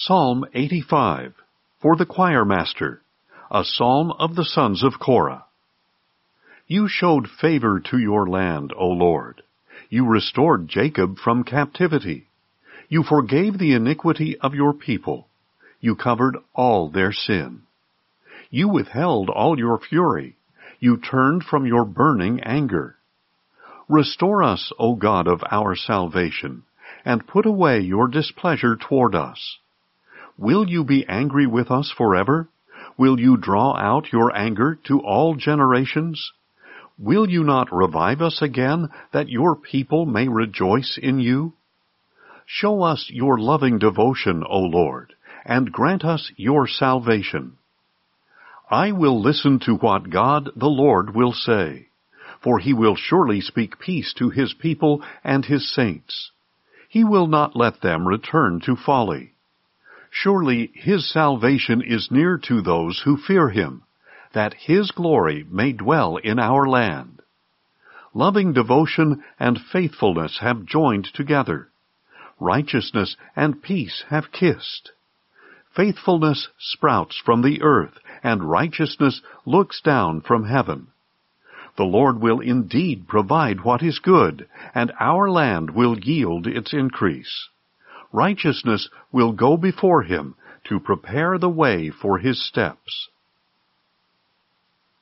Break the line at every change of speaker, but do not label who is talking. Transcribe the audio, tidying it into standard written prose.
Psalm 85, for the choir master, a psalm of the sons of Korah. You showed favor to your land, O Lord. You restored Jacob from captivity. You forgave the iniquity of your people. You covered all their sin. You withheld all your fury. You turned from your burning anger. Restore us, O God of our salvation, and put away your displeasure toward us. Will you be angry with us forever? Will you draw out your anger to all generations? Will you not revive us again, that your people may rejoice in you? Show us your loving devotion, O Lord, and grant us your salvation. I will listen to what God the Lord will say, for he will surely speak peace to his people and his saints. He will not let them return to folly. Surely his salvation is near to those who fear him, that his glory may dwell in our land. Loving devotion and faithfulness have joined together. Righteousness and peace have kissed. Faithfulness sprouts from the earth, and righteousness looks down from heaven. The Lord will indeed provide what is good, and our land will yield its increase. Righteousness will go before him to prepare the way for his steps.